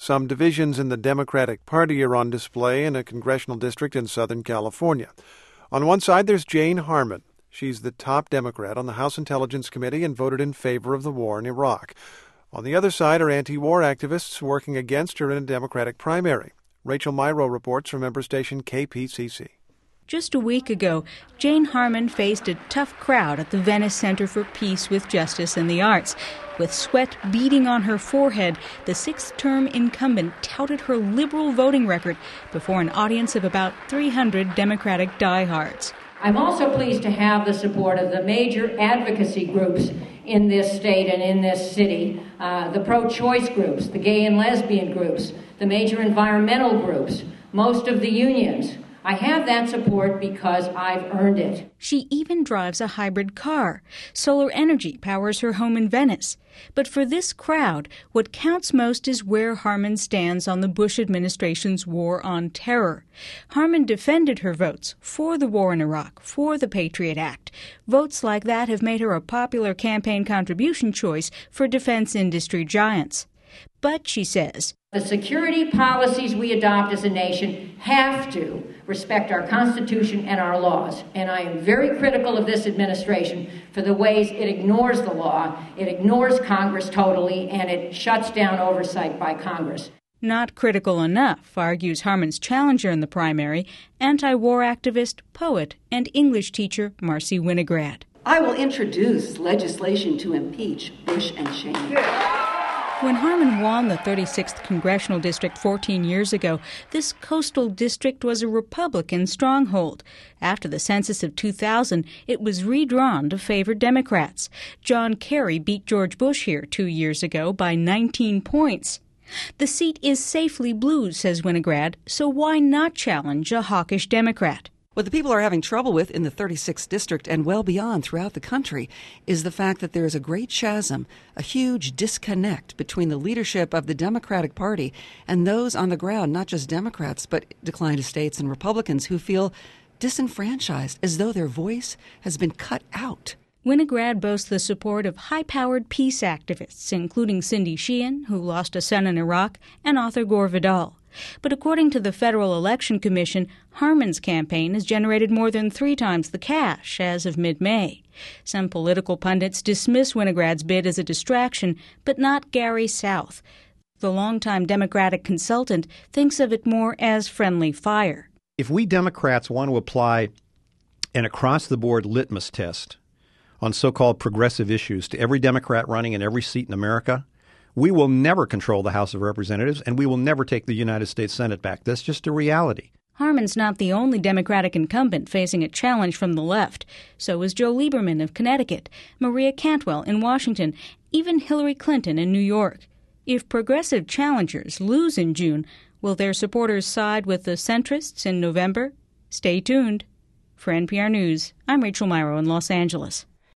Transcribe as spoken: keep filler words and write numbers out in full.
Some divisions in the Democratic Party are on display in a congressional district in Southern California. On one side, there's Jane Harman. She's the top Democrat on the House Intelligence Committee and voted in favor of the war in Iraq. On the other side are anti-war activists working against her in a Democratic primary. Rachel Myrow reports from member station K P C C. Just a week ago, Jane Harman faced a tough crowd at the Venice Center for Peace with Justice and the Arts. With sweat beading on her forehead, the sixth-term incumbent touted her liberal voting record before an audience of about three hundred Democratic diehards. I'm also pleased to have the support of the major advocacy groups in this state and in this city, uh, the pro-choice groups, the gay and lesbian groups, the major environmental groups, most of the unions. I have that support because I've earned it. She even drives a hybrid car. Solar energy powers her home in Venice. But for this crowd, what counts most is where Harman stands on the Bush administration's war on terror. Harman defended her votes for the war in Iraq, for the Patriot Act. Votes like that have made her a popular campaign contribution choice for defense industry giants. But, she says, the security policies we adopt as a nation have to respect our Constitution and our laws. And I am very critical of this administration for the ways it ignores the law, it ignores Congress totally, and it shuts down oversight by Congress. Not critical enough, argues Harman's challenger in the primary, anti-war activist, poet, and English teacher Marcy Winograd. I will introduce legislation to impeach Bush and Cheney. Yeah. When Harman won the thirty-sixth Congressional District fourteen years ago, this coastal district was a Republican stronghold. After the census of two thousand, it was redrawn to favor Democrats. John Kerry beat George Bush here two years ago by nineteen points. The seat is safely blue, says Winograd, so why not challenge a hawkish Democrat? What the people are having trouble with in the thirty-sixth District and well beyond throughout the country is the fact that there is a great chasm, a huge disconnect between the leadership of the Democratic Party and those on the ground, not just Democrats, but declined states and Republicans who feel disenfranchised, as though their voice has been cut out. Winograd boasts the support of high-powered peace activists, including Cindy Sheehan, who lost a son in Iraq, and author Gore Vidal. But according to the Federal Election Commission, Harman's campaign has generated more than three times the cash as of mid-May. Some political pundits dismiss Winograd's bid as a distraction, but not Gary South. The longtime Democratic consultant thinks of it more as friendly fire. If we Democrats want to apply an across-the-board litmus test on so-called progressive issues to every Democrat running in every seat in America, we will never control the House of Representatives, and we will never take the United States Senate back. That's just a reality. Harman's not the only Democratic incumbent facing a challenge from the left. So is Joe Lieberman of Connecticut, Maria Cantwell in Washington, even Hillary Clinton in New York. If progressive challengers lose in June, will their supporters side with the centrists in November? Stay tuned. For N P R News, I'm Rachel Myrow in Los Angeles.